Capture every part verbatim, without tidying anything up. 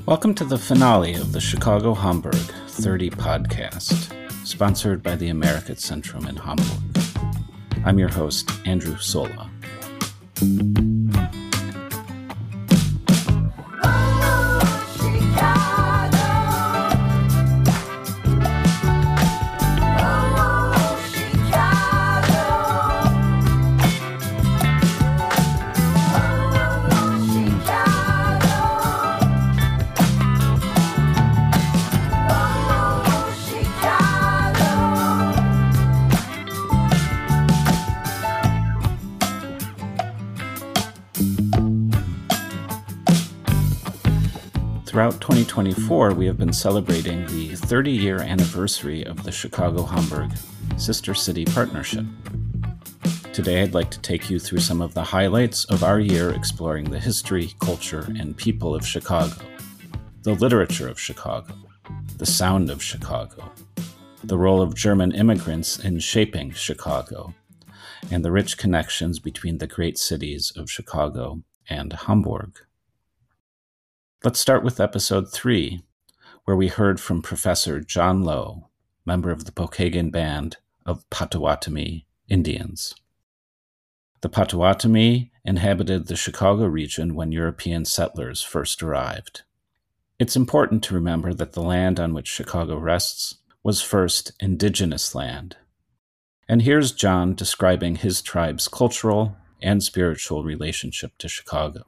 Welcome to the finale of the Chicago Hamburg thirty podcast, sponsored by the American Centrum in Hamburg. I'm your host, Andrew Sola. Throughout twenty twenty-four, we have been celebrating the thirty-year anniversary of the Chicago-Hamburg Sister City Partnership. Today, I'd like to take you through some of the highlights of our year exploring the history, culture, and people of Chicago, the literature of Chicago, the sound of Chicago, the role of German immigrants in shaping Chicago, and the rich connections between the great cities of Chicago and Hamburg. Let's start with episode three, where we heard from Professor John Lowe, member of the Pokagon Band of Potawatomi Indians. The Potawatomi inhabited the Chicago region when European settlers first arrived. It's important to remember that the land on which Chicago rests was first indigenous land. And here's John describing his tribe's cultural and spiritual relationship to Chicago.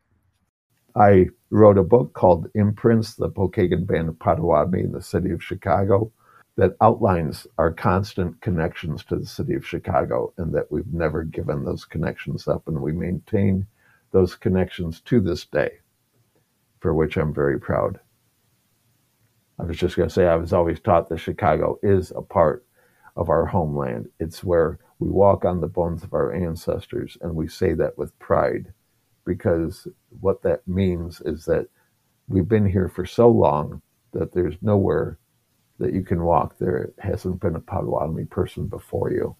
I wrote a book called Imprints, the Pokagon Band of Potawatomi in the City of Chicago, that outlines our constant connections to the City of Chicago and that we've never given those connections up, and we maintain those connections to this day, for which I'm very proud. I was just going to say, I was always taught that Chicago is a part of our homeland. It's where we walk on the bones of our ancestors, and we say that with pride. Because what that means is that we've been here for so long that there's nowhere that you can walk. There hasn't been a Potawatomi person before you.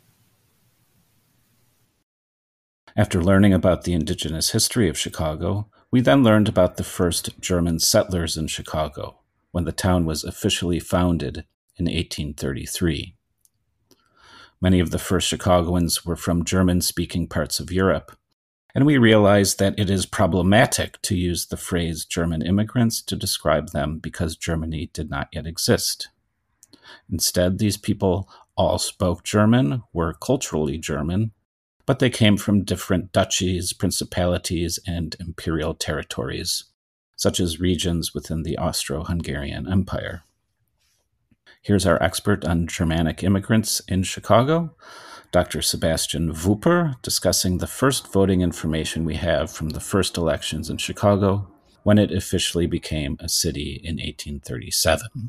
After learning about the indigenous history of Chicago, we then learned about the first German settlers in Chicago, when the town was officially founded in eighteen thirty-three. Many of the first Chicagoans were from German-speaking parts of Europe, and we realized that it is problematic to use the phrase German immigrants to describe them because Germany did not yet exist. Instead, these people all spoke German, were culturally German, but they came from different duchies, principalities, and imperial territories, such as regions within the Austro-Hungarian Empire. Here's our expert on Germanic immigrants in Chicago, Doctor Sebastian Wupper, discussing the first voting information we have from the first elections in Chicago when it officially became a city in eighteen thirty-seven.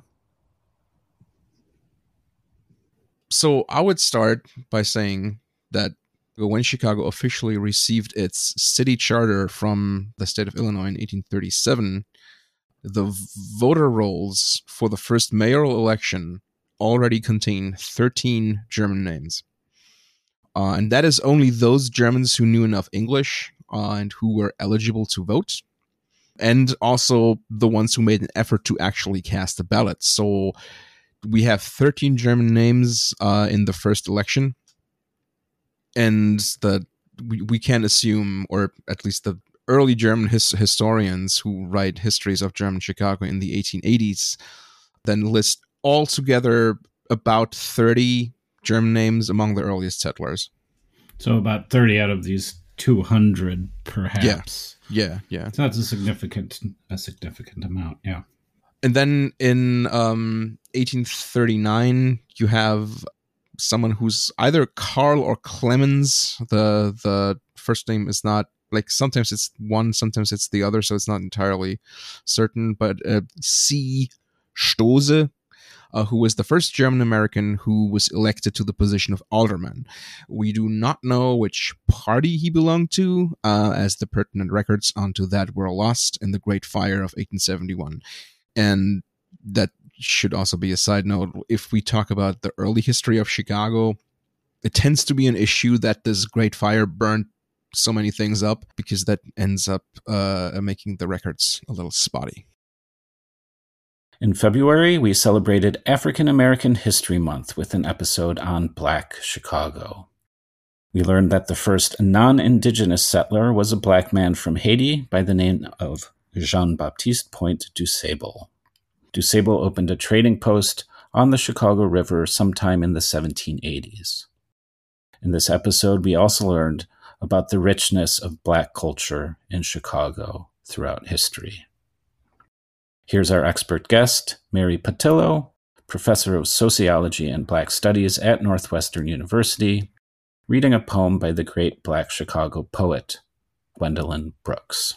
So I would start by saying that when Chicago officially received its city charter from the state of Illinois in eighteen thirty-seven, the voter rolls for the first mayoral election already contain thirteen German names. Uh, and that is only those Germans who knew enough English uh, and who were eligible to vote, and also the ones who made an effort to actually cast a ballot. So we have thirteen German names uh, in the first election, and the we, we can assume, or at least the early German his, historians who write histories of German Chicago in the eighteen eighties then list altogether about thirty German names among the earliest settlers. So about thirty out of these two hundred, perhaps. Yeah, yeah, yeah. So that's a significant, a significant amount, yeah. And then in um, eighteen thirty-nine, you have someone who's either Karl or Clemens. The the first name is not, like, sometimes it's one, sometimes it's the other, so it's not entirely certain. But uh, C. Stose, Uh, who was the first German-American who was elected to the position of alderman. We do not know which party he belonged to, uh, as the pertinent records onto that were lost in the Great Fire of eighteen seventy-one. And that should also be a side note. If we talk about the early history of Chicago, it tends to be an issue that this Great Fire burned so many things up, because that ends up uh, making the records a little spotty. In February, we celebrated African American History Month with an episode on Black Chicago. We learned that the first non-Indigenous settler was a Black man from Haiti by the name of Jean-Baptiste Point du Sable. Du Sable opened a trading post on the Chicago River sometime in the seventeen eighties. In this episode, we also learned about the richness of Black culture in Chicago throughout history. Here's our expert guest, Mary Patillo, professor of sociology and Black studies at Northwestern University, reading a poem by the great Black Chicago poet, Gwendolyn Brooks.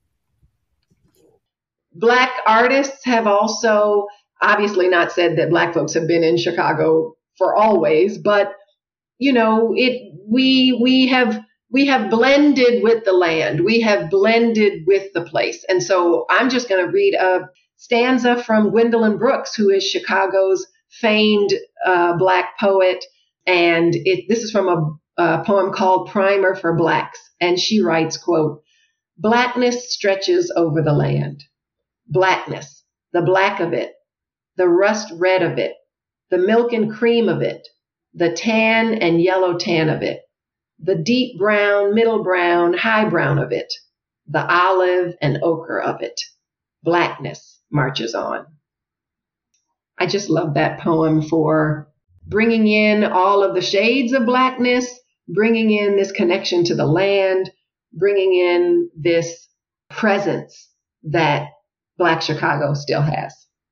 Black artists have also obviously not said that Black folks have been in Chicago for always, but you know, it we we have we have blended with the land. We have blended with the place. And so I'm just going to read a stanza from Gwendolyn Brooks, who is Chicago's famed uh, Black poet. And it, this is from a, a poem called Primer for Blacks. And she writes, quote, "Blackness stretches over the land. Blackness, the black of it, the rust red of it, the milk and cream of it, the tan and yellow tan of it, the deep brown, middle brown, high brown of it, the olive and ochre of it. Blackness marches on." I just love that poem for bringing in all of the shades of Blackness, bringing in this connection to the land, bringing in this presence that Black Chicago still has.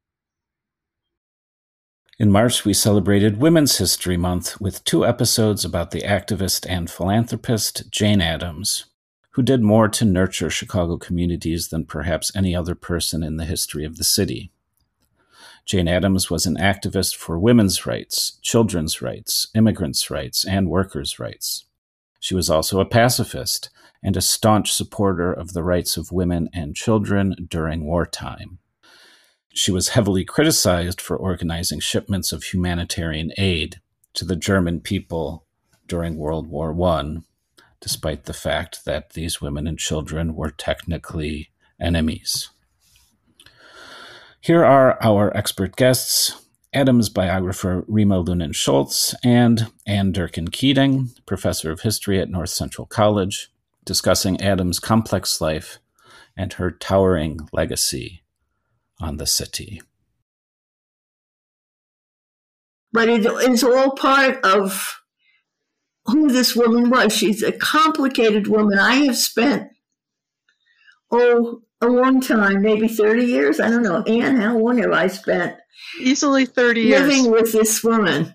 In March, we celebrated Women's History Month with two episodes about the activist and philanthropist Jane Addams, who did more to nurture Chicago communities than perhaps any other person in the history of the city. Jane Addams was an activist for women's rights, children's rights, immigrants' rights, and workers' rights. She was also a pacifist and a staunch supporter of the rights of women and children during wartime. She was heavily criticized for organizing shipments of humanitarian aid to the German people during World War One, despite the fact that these women and children were technically enemies. Here are our expert guests, Addams biographer Rima Lunin-Schultz and Ann Durkin Keating, professor of history at North Central College, discussing Addams' complex life and her towering legacy on the city. But it is all part of who this woman was. She's a complicated woman. I have spent, oh, a long time, maybe thirty years. I don't know. Anne, how long have I spent? Easily thirty years. Living with this woman.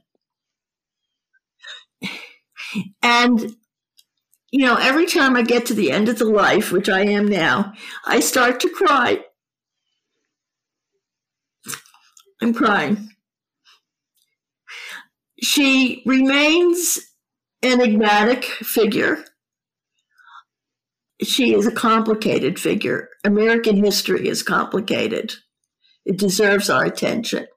And, you know, every time I get to the end of the life, which I am now, I start to cry. I'm crying. She remains an enigmatic figure. She is a complicated figure. American history is complicated. It deserves our attention.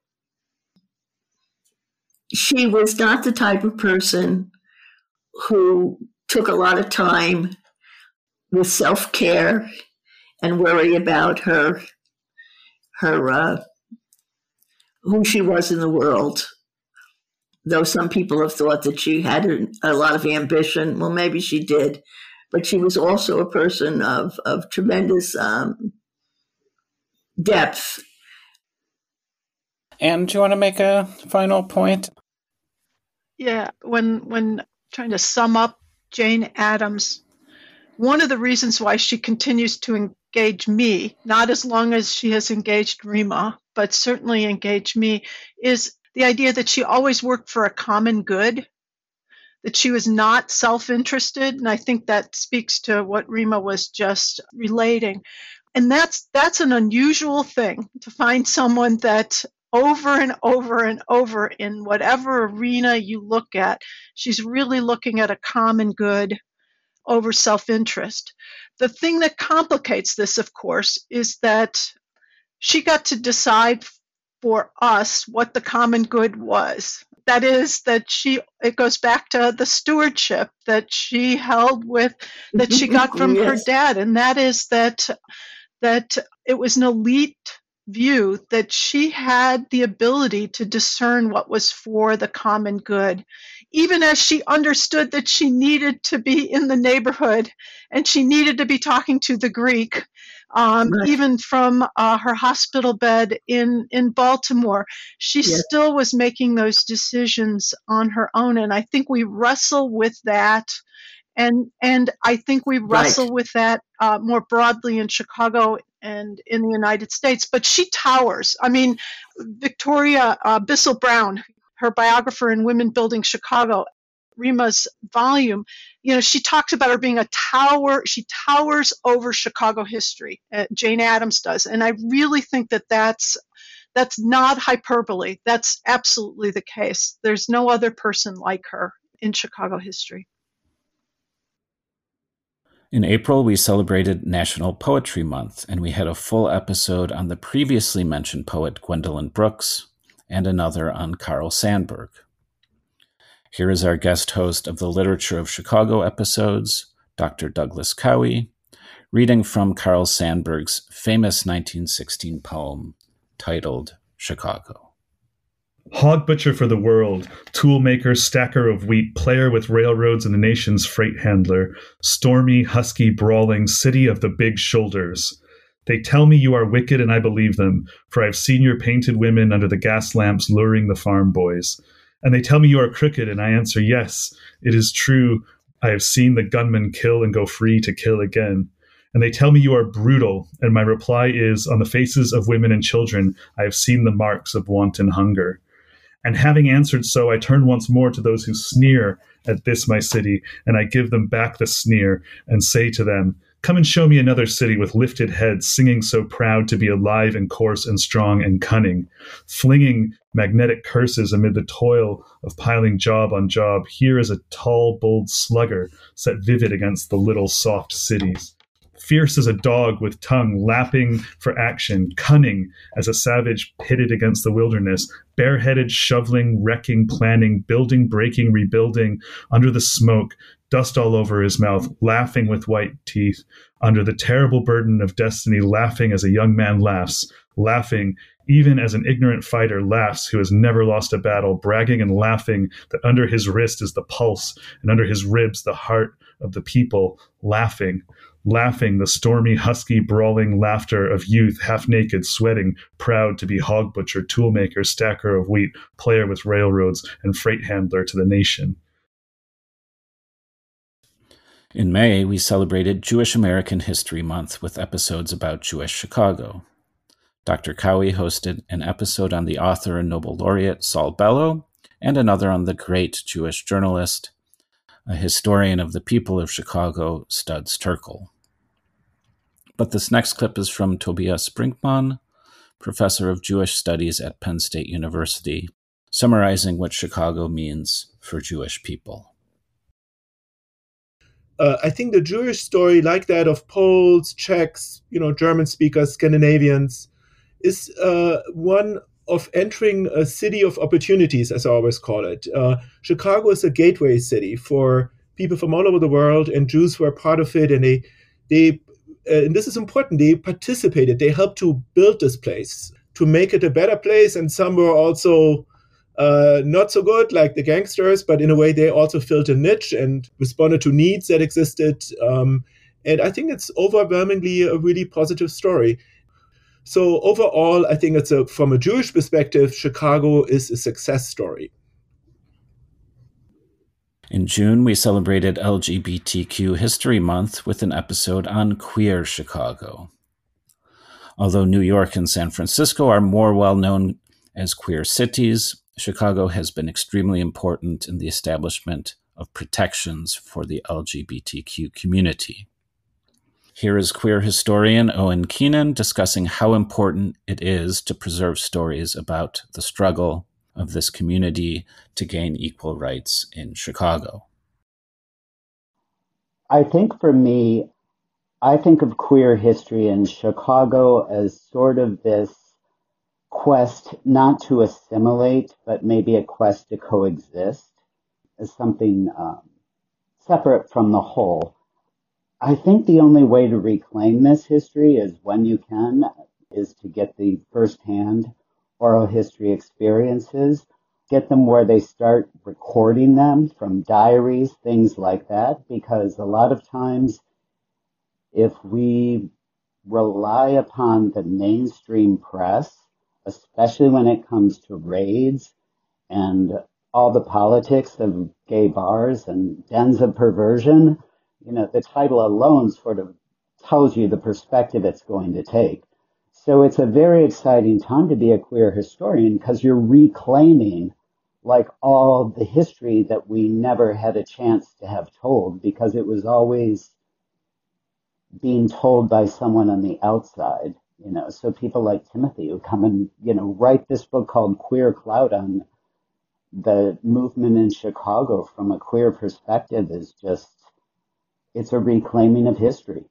She was not the type of person who took a lot of time with self-care and worry about her, her uh, who she was in the world. Though some people have thought that she had a, a lot of ambition. Well, maybe she did. But she was also a person of, of tremendous um, depth. And do you want to make a final point? Yeah, when when trying to sum up Jane Addams, one of the reasons why she continues to engage me, not as long as she has engaged Rima, but certainly engaged me, is the idea that she always worked for a common good, that she was not self-interested. And I think that speaks to what Rima was just relating. And that's that's an unusual thing, to find someone that over and over and over in whatever arena you look at, she's really looking at a common good over self-interest. The thing that complicates this, of course, is that she got to decide for us what the common good was. That is, that she, it goes back to the stewardship that she held with, that she got from Yes. her dad. And that is that, that it was an elite view that she had the ability to discern what was for the common good, even as she understood that she needed to be in the neighborhood and she needed to be talking to the Greek, um, Right. even from uh, her hospital bed in, in Baltimore. She Yes. still was making those decisions on her own. And I think we wrestle with that. And and I think we wrestle Right. with that uh, more broadly in Chicago and in the United States. But she towers. I mean, Victoria uh, Bissell Brown, her biographer in Women Building Chicago, Rima's volume, you know, she talks about her being a tower. She towers over Chicago history. Uh, Jane Addams does, and I really think that that's that's not hyperbole. That's absolutely the case. There's no other person like her in Chicago history. In April, we celebrated National Poetry Month, and we had a full episode on the previously mentioned poet Gwendolyn Brooks and another on Carl Sandburg. Here is our guest host of the Literature of Chicago episodes, Doctor Douglas Cowie, reading from Carl Sandburg's famous nineteen sixteen poem titled Chicago. Hog butcher for the world, tool maker, stacker of wheat, player with railroads and the nation's freight handler, stormy, husky, brawling, city of the big shoulders. They tell me you are wicked, and I believe them, for I have seen your painted women under the gas lamps luring the farm boys. And they tell me you are crooked, and I answer, yes, it is true. I have seen the gunman kill and go free to kill again. And they tell me you are brutal, and my reply is, on the faces of women and children, I have seen the marks of wanton hunger. And having answered so, I turn once more to those who sneer at this my city, and I give them back the sneer, and say to them, come and show me another city with lifted heads, singing so proud to be alive and coarse and strong and cunning, flinging magnetic curses amid the toil of piling job on job. Here is a tall, bold slugger set vivid against the little soft cities. Fierce as a dog with tongue, lapping for action, cunning as a savage pitted against the wilderness, bareheaded, shoveling, wrecking, planning, building, breaking, rebuilding, under the smoke, dust all over his mouth, laughing with white teeth, under the terrible burden of destiny, laughing as a young man laughs, laughing even as an ignorant fighter laughs who has never lost a battle, bragging and laughing that under his wrist is the pulse, and under his ribs the heart of the people, laughing. Laughing, the stormy, husky, brawling laughter of youth, half-naked, sweating, proud to be hog butcher, toolmaker, stacker of wheat, player with railroads, and freight handler to the nation. In May, we celebrated Jewish American History Month with episodes about Jewish Chicago. Doctor Cowie hosted an episode on the author and Nobel laureate Saul Bellow, and another on the great Jewish journalist, a historian of the people of Chicago, Studs Terkel. But this next clip is from Tobias Brinkmann, professor of Jewish studies at Penn State University, summarizing what Chicago means for Jewish people. Uh, I think the Jewish story, like that of Poles, Czechs, you know, German speakers, Scandinavians, is uh, one of entering a city of opportunities, as I always call it. Uh, Chicago is a gateway city for people from all over the world, and Jews were part of it, and they, they, uh, and this is important, they participated, they helped to build this place, to make it a better place, and some were also uh, not so good, like the gangsters, but in a way they also filled a niche and responded to needs that existed, um, and I think it's overwhelmingly a really positive story. So overall, I think it's a, from a Jewish perspective, Chicago is a success story. In June, we celebrated L G B T Q History Month with an episode on queer Chicago. Although New York and San Francisco are more well known as queer cities, Chicago has been extremely important in the establishment of protections for the L G B T Q community. Here is queer historian Owen Keenan discussing how important it is to preserve stories about the struggle of this community to gain equal rights in Chicago. I think for me, I think of queer history in Chicago as sort of this quest not to assimilate, but maybe a quest to coexist as something um, separate from the whole. I think the only way to reclaim this history is when you can is to get the firsthand oral history experiences, get them where they start recording them from diaries, things like that, because a lot of times if we rely upon the mainstream press, especially when it comes to raids and all the politics of gay bars and dens of perversion, you know, the title alone sort of tells you the perspective it's going to take. So it's a very exciting time to be a queer historian because you're reclaiming like all the history that we never had a chance to have told because it was always being told by someone on the outside, you know. So people like Timothy who come and, you know, write this book called Queer Clout on the movement in Chicago from a queer perspective is just, it's a reclaiming of history.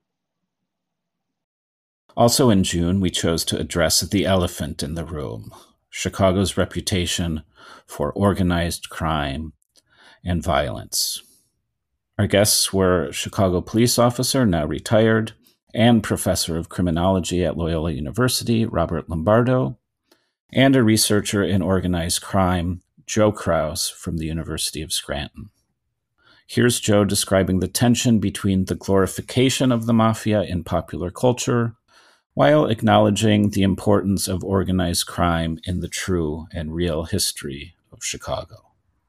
Also in June, we chose to address the elephant in the room, Chicago's reputation for organized crime and violence. Our guests were Chicago police officer, now retired, and professor of criminology at Loyola University, Robert Lombardo, and a researcher in organized crime, Joe Kraus from the University of Scranton. Here's Joe describing the tension between the glorification of the mafia in popular culture while acknowledging the importance of organized crime in the true and real history of Chicago.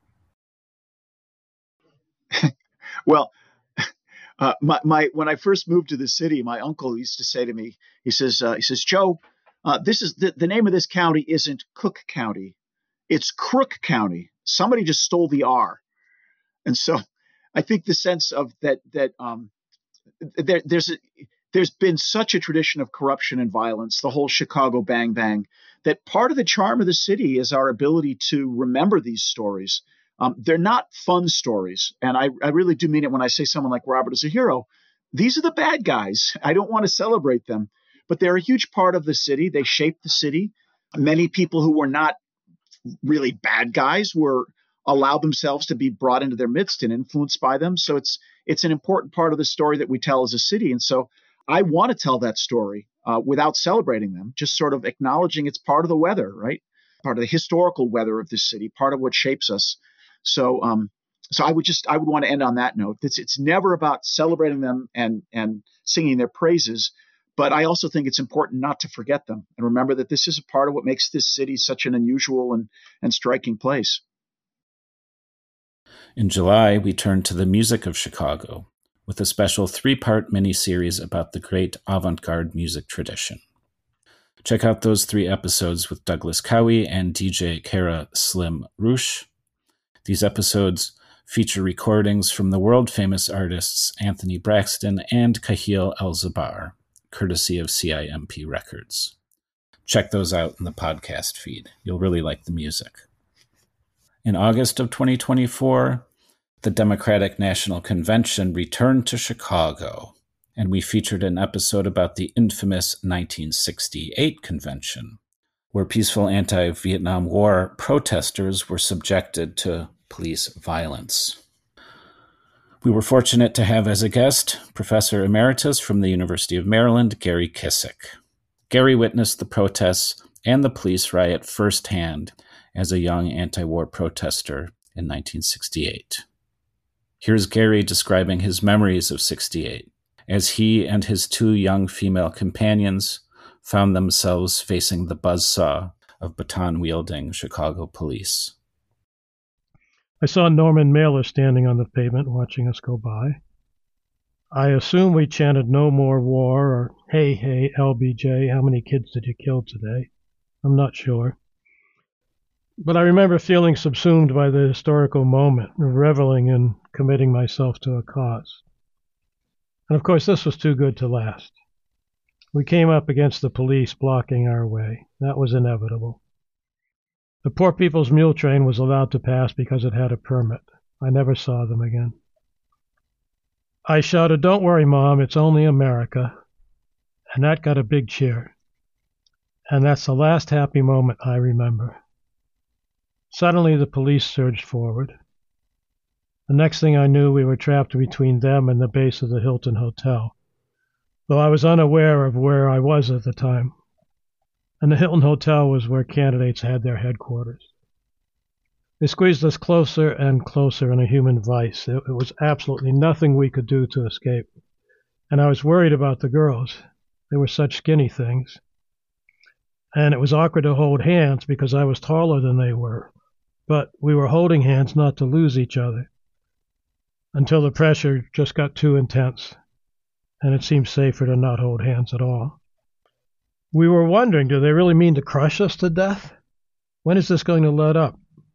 Well, uh, my, my when I first moved to the city, my uncle used to say to me, he says, uh, he says, Joe, uh, this is the, the name of this county isn't Cook County, it's Crook County. Somebody just stole the R, and so I think the sense of that that um, there, there's a, there's been such a tradition of corruption and violence, the whole Chicago bang bang, that part of the charm of the city is our ability to remember these stories. Um, they're not fun stories. And I, I really do mean it when I say someone like Robert is a hero. These are the bad guys. I don't want to celebrate them, but they're a huge part of the city. They shaped the city. Many people who were not really bad guys were allowed themselves to be brought into their midst and influenced by them. So it's it's an important part of the story that we tell as a city. And so I want to tell that story uh, without celebrating them, just sort of acknowledging it's part of the weather, right? Part of the historical weather of this city, part of what shapes us. So, um, so I would just, I would want to end on that note. It's, it's never about celebrating them and, and singing their praises, but I also think it's important not to forget them and remember that this is a part of what makes this city such an unusual and, and striking place. In July, we turned to the music of Chicago with a special three-part miniseries about the great avant-garde music tradition. Check out those three episodes with Douglas Cowie and D J Kara Slim Roosh. These episodes feature recordings from the world-famous artists Anthony Braxton and Kahil El-Zabar, courtesy of C I M P Records. Check those out in the podcast feed. You'll really like the music. In August of twenty twenty-four, the Democratic National Convention returned to Chicago, and we featured an episode about the infamous nineteen sixty-eight convention, where peaceful anti-Vietnam War protesters were subjected to police violence. We were fortunate to have as a guest Professor Emeritus from the University of Maryland, Gary Kissick. Gary witnessed the protests and the police riot firsthand as a young anti-war protester in nineteen sixty-eight. Here's Gary describing his memories of sixty-eight, as he and his two young female companions found themselves facing the buzzsaw of baton-wielding Chicago police. I saw Norman Mailer standing on the pavement watching us go by. I assume we chanted no more war or hey, hey, L B J, how many kids did you kill today? I'm not sure. But I remember feeling subsumed by the historical moment, reveling in committing myself to a cause. And of course, this was too good to last. We came up against the police blocking our way. That was inevitable. The Poor People's Mule Train was allowed to pass because it had a permit. I never saw them again. I shouted, "Don't worry, Mom, it's only America." And that got a big cheer. And that's the last happy moment I remember. Suddenly the police surged forward. The next thing I knew, we were trapped between them and the base of the Hilton Hotel, though I was unaware of where I was at the time. and the Hilton Hotel was where candidates had their headquarters. They squeezed us closer and closer in a human vice. It, it was absolutely nothing we could do to escape. And I was worried about the girls. They were such skinny things. And it was awkward to hold hands because I was taller than they were. But we were holding hands not to lose each other until the pressure just got too intense, and it seemed safer to not hold hands at all. We were wondering, do they really mean to crush us to death? When is this going to let up?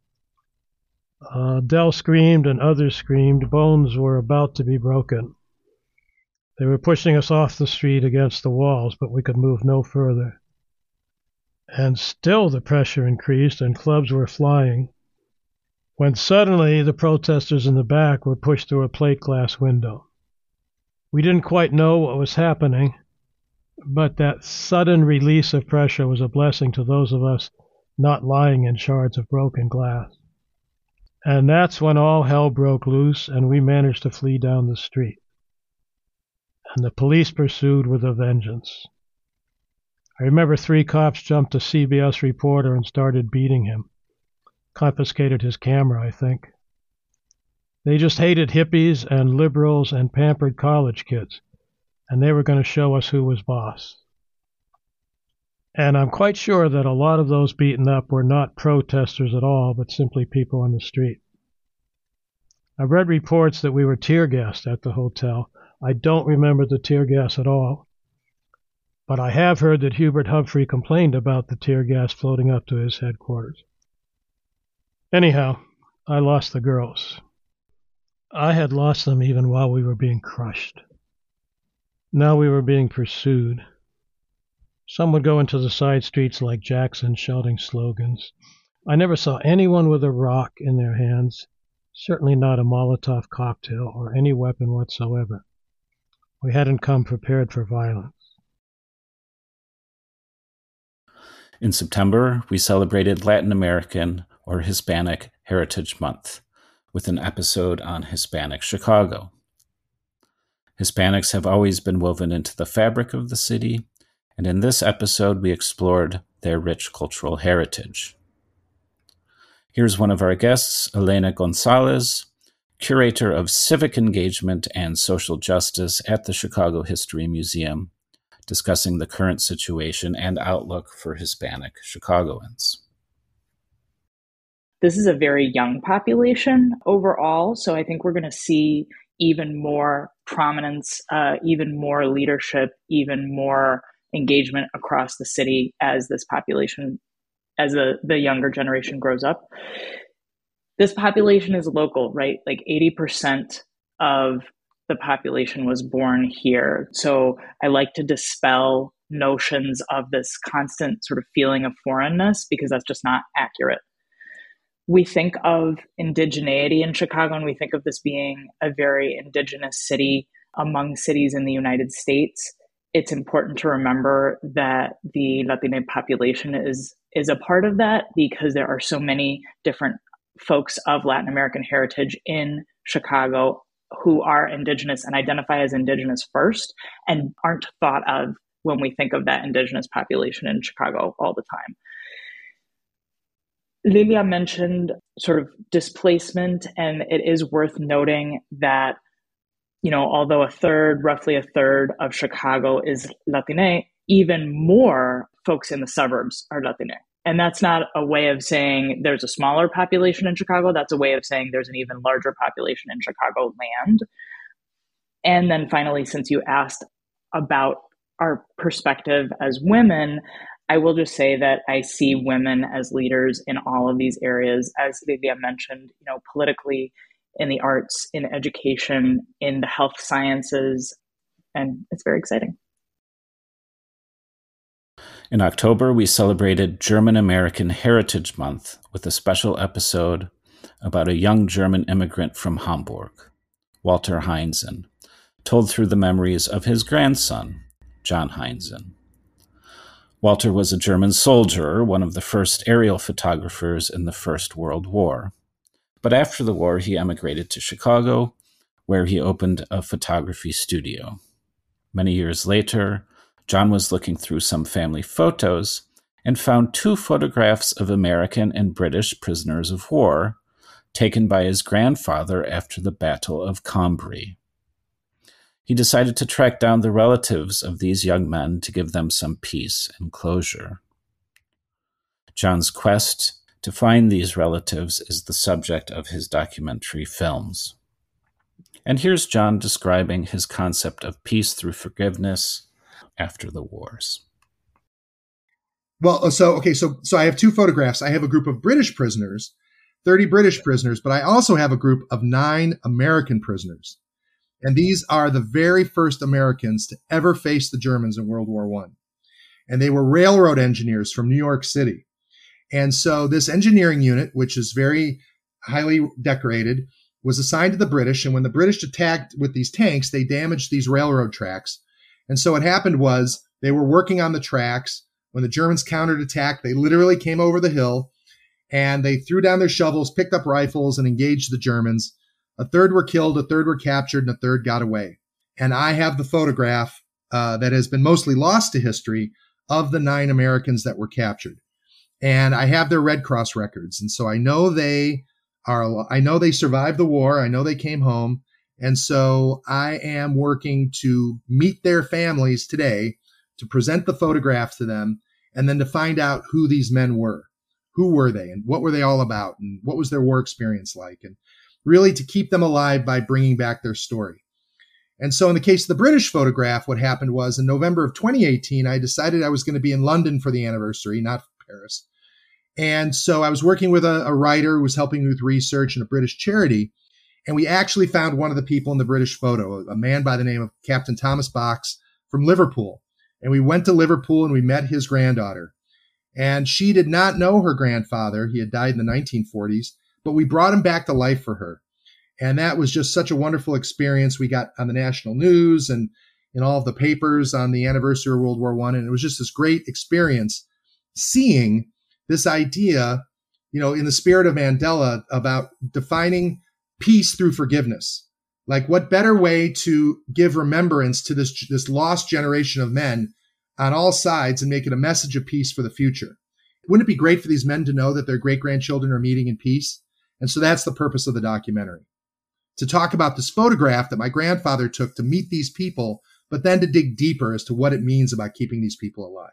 Uh, Dell screamed and others screamed. Bones were about to be broken. They were pushing us off the street against the walls, but we could move no further. And still the pressure increased and clubs were flying, when suddenly the protesters in the back were pushed through a plate glass window. We didn't quite know what was happening, but that sudden release of pressure was a blessing to those of us not lying in shards of broken glass. And that's when all hell broke loose and we managed to flee down the street. And the police pursued with a vengeance. I remember three cops jumped a C B S reporter and started beating him. Confiscated his camera, I think. They just hated hippies and liberals and pampered college kids, and they were going to show us who was boss. And I'm quite sure that a lot of those beaten up were not protesters at all, but simply people on the street. I've read reports that we were tear gassed at the hotel. I don't remember the tear gas at all, but I have heard that Hubert Humphrey complained about the tear gas floating up to his headquarters. Anyhow, I lost the girls. I had lost them even while we were being crushed. Now we were being pursued. Some would go into the side streets like Jackson shouting slogans. I never saw anyone with a rock in their hands, certainly not a Molotov cocktail or any weapon whatsoever. We hadn't come prepared for violence. In September, we celebrated Latin American or Hispanic Heritage Month with an episode on Hispanic Chicago. Hispanics have always been woven into the fabric of the city, and in this episode we explored their rich cultural heritage. Here's one of our guests, Elena Gonzalez, curator of civic engagement and social justice at the Chicago History Museum, discussing the current situation and outlook for Hispanic Chicagoans. This is a very young population overall, so I think we're going to see even more prominence, uh, even more leadership, even more engagement across the city as this population, as the, the younger generation grows up. This population is local, right? Like eighty percent of the population was born here. So I like to dispel notions of this constant sort of feeling of foreignness because that's just not accurate. We think of indigeneity in Chicago, and we think of this being a very indigenous city among cities in the United States. It's important to remember that the Latino population is, is a part of that because there are so many different folks of Latin American heritage in Chicago who are indigenous and identify as indigenous first and aren't thought of when we think of that indigenous population in Chicago all the time. Lilia mentioned sort of displacement, and it is worth noting that, you know, although a third, roughly a third of Chicago is Latino, even more folks in the suburbs are Latino. And that's not a way of saying there's a smaller population in Chicago. That's a way of saying there's an even larger population in Chicago land. And then finally, since you asked about our perspective as women, I will just say that I see women as leaders in all of these areas, as Lilia mentioned, you know, politically, in the arts, in education, in the health sciences, and it's very exciting. In October, we celebrated German American Heritage Month with a special episode about a young German immigrant from Hamburg, Walter Heinzen, told through the memories of his grandson, John Heinzen. Walter was a German soldier, one of the first aerial photographers in the First World War. But after the war, he emigrated to Chicago, where he opened a photography studio. Many years later, John was looking through some family photos and found two photographs of American and British prisoners of war taken by his grandfather after the Battle of Cambrai. He decided to track down the relatives of these young men to give them some peace and closure. John's quest to find these relatives is the subject of his documentary films. And here's John describing his concept of peace through forgiveness after the wars. Well, so, okay, so, so I have two photographs. I have a group of British prisoners, thirty British prisoners, but I also have a group of nine American prisoners. And these are the very first Americans to ever face the Germans in World War One. And they were railroad engineers from New York City. And so this engineering unit, which is very highly decorated, was assigned to the British. And when the British attacked with these tanks, they damaged these railroad tracks. And so what happened was they were working on the tracks. When the Germans counterattacked, they literally came over the hill and they threw down their shovels, picked up rifles, and engaged the Germans. A third were killed, a third were captured, and a third got away. And I have the photograph uh, that has been mostly lost to history of the nine Americans that were captured. And I have their Red Cross records. And so I know they are, I know they survived the war. I know they came home. And so I am working to meet their families today, to present the photographs to them, and then to find out who these men were. Who were they and what were they all about and what was their war experience like? And really to keep them alive by bringing back their story. And so in the case of the British photograph, what happened was in November of twenty eighteen, I decided I was going to be in London for the anniversary, not Paris. And so I was working with a, a writer who was helping me with research and a British charity. And we actually found one of the people in the British photo, a man by the name of Captain Thomas Box from Liverpool. And we went to Liverpool and we met his granddaughter. And she did not know her grandfather. He had died in the nineteen forties, but we brought him back to life for her. And that was just such a wonderful experience. We got on the national news and in all of the papers on the anniversary of World War One. And it was just this great experience seeing this idea, you know, in the spirit of Mandela about defining peace through forgiveness. Like what better way to give remembrance to this, this lost generation of men on all sides and make it a message of peace for the future. Wouldn't it be great for these men to know that their great-grandchildren are meeting in peace? And so that's the purpose of the documentary. To talk about this photograph that my grandfather took to meet these people, but then to dig deeper as to what it means about keeping these people alive.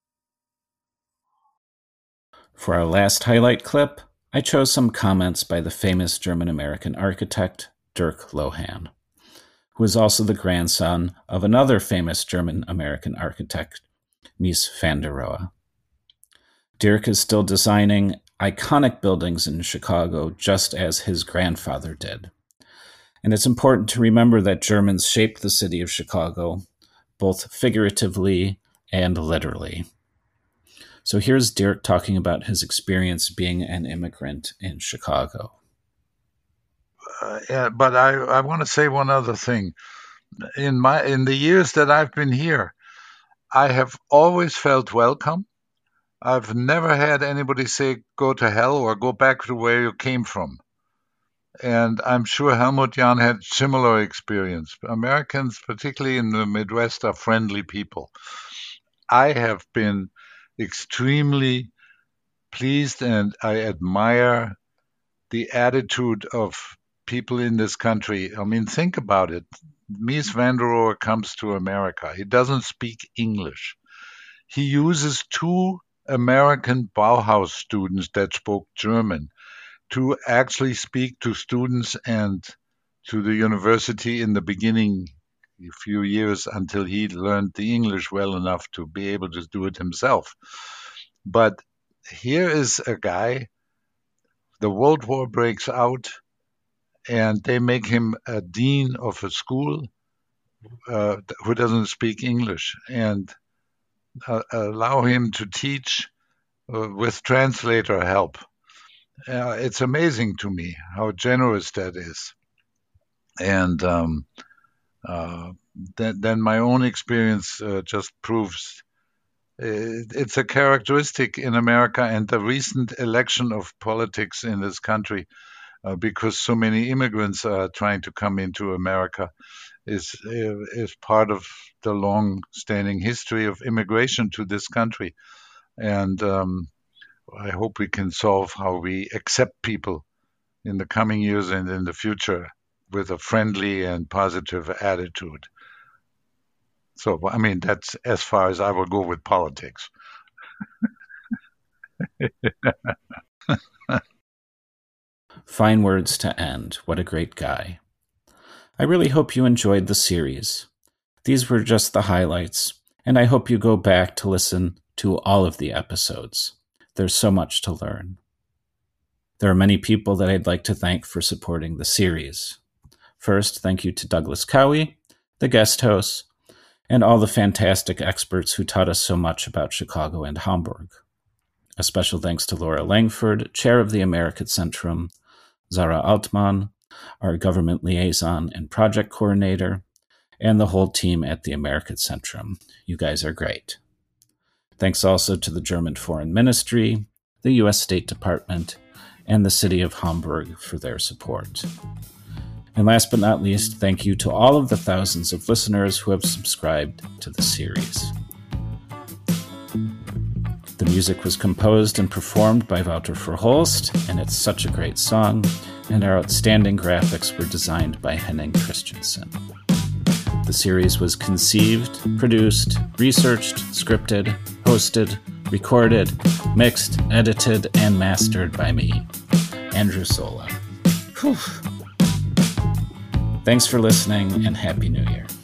For our last highlight clip, I chose some comments by the famous German-American architect, Dirk Lohan, who is also the grandson of another famous German-American architect, Mies van der Rohe. Dirk is still designing iconic buildings in Chicago just as his grandfather did. And it's important to remember that Germans shaped the city of Chicago, both figuratively and literally. So here's Dirk talking about his experience being an immigrant in Chicago. Uh, yeah, but I, I want to say one other thing. In my in the years that I've been here, I have always felt welcome. I've never had anybody say, go to hell or go back to where you came from. And I'm sure Helmut Jahn had similar experience. Americans, particularly in the Midwest, are friendly people. I have been extremely pleased and I admire the attitude of people in this country. I mean, think about it. Mies van der Rohe comes to America. He doesn't speak English. He uses two American Bauhaus students that spoke German to actually speak to students and to the university in the beginning, a few years until he learned the English well enough to be able to do it himself. But here is a guy, the World War breaks out, and they make him a dean of a school uh, who doesn't speak English and uh, allow him to teach uh, with translator help. Uh, it's amazing to me how generous that is. And um, uh, th- then my own experience uh, just proves it, it's a characteristic in America and the recent election of politics in this country, uh, because so many immigrants are trying to come into America, is is part of the long-standing history of immigration to this country. And um, I hope we can solve how we accept people in the coming years and in the future with a friendly and positive attitude. So, I mean, that's as far as I will go with politics. Fine words to end. What a great guy. I really hope you enjoyed the series. These were just the highlights, and I hope you go back to listen to all of the episodes. There's so much to learn. There are many people that I'd like to thank for supporting the series. First, thank you to Douglas Cowie, the guest hosts, and all the fantastic experts who taught us so much about Chicago and Hamburg. A special thanks to Laura Langford, chair of the Amerikazentrum, Zara Altman, our government liaison and project coordinator, and the whole team at the Amerikazentrum. You guys are great. Thanks also to the German Foreign Ministry, the U S State Department, and the city of Hamburg for their support. And last but not least, thank you to all of the thousands of listeners who have subscribed to the series. The music was composed and performed by Wouter Verholst, and it's such a great song, and our outstanding graphics were designed by Henning Christensen. The series was conceived, produced, researched, scripted, hosted, recorded, mixed, edited, and mastered by me, Andrew Sola. Whew. Thanks for listening, and Happy New Year.